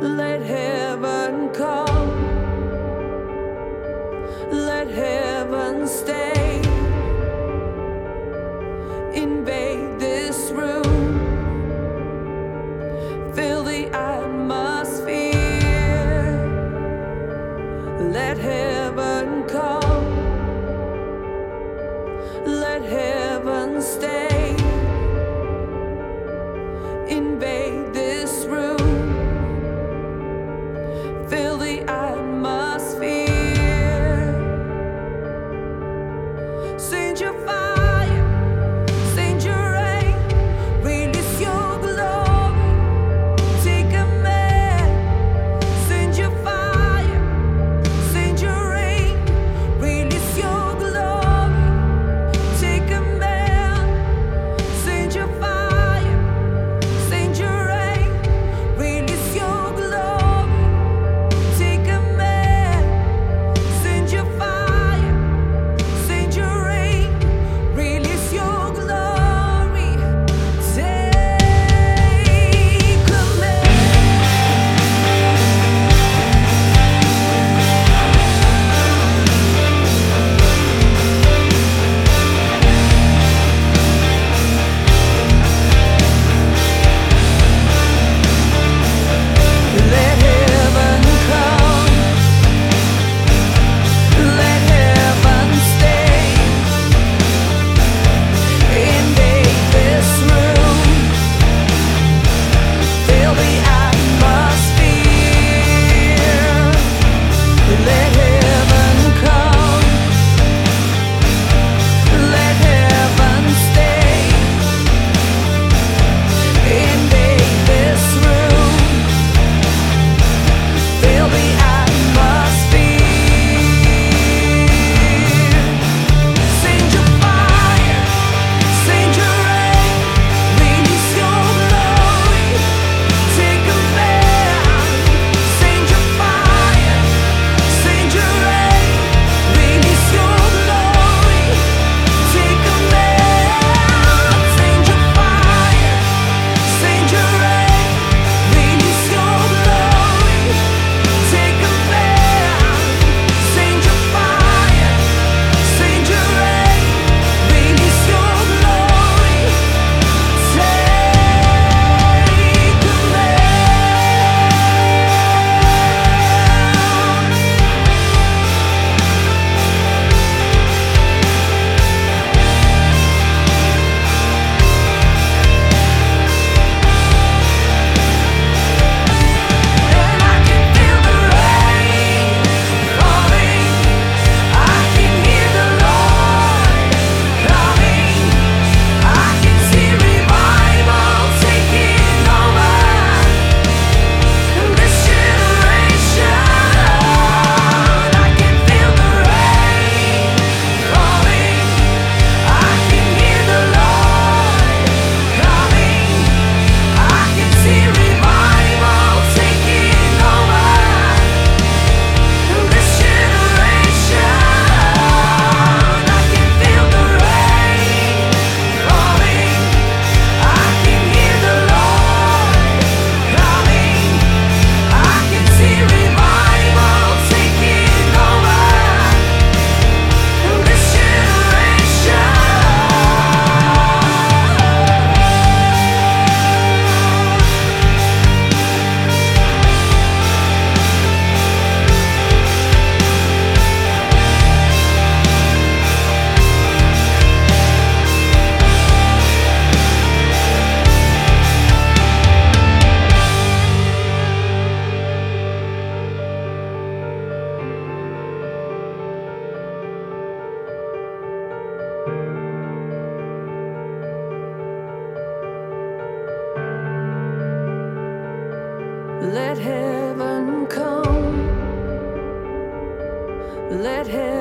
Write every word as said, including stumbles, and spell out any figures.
Let heaven come, let heaven stay, invade this room, fill the atmosphere. Let heaven come, let heaven stay, invade this room, fill the atmosphere. Send your fire, send your rain, release your glory, take command. Send your fire, send your rain, release your glory, take command. Send your fire, send your rain, release your glory, take command. Send your fire, send your rain, release your glory, take command. Let heaven come, let heaven stay, invade this room, fill the atmosphere. Let heaven come, let heaven stay, invade this room, fill the atmosphere. Send your fire, send your rain, release your glory, take command. Send your fire, send your rain, release your glory, take command. Send your fire, send your rain, release your glory, take command. Send your fire, send your rain, release your glory, take And I can feel the rain falling, I can hear the Lord coming, I can see revival taking over this generation. I can feel the rain falling, I can hear the Lord coming, I can see revival taking over this generation. I can feel the rain falling, I can hear the Lord coming, I can see revival taking over this generation. Let heaven come, let heaven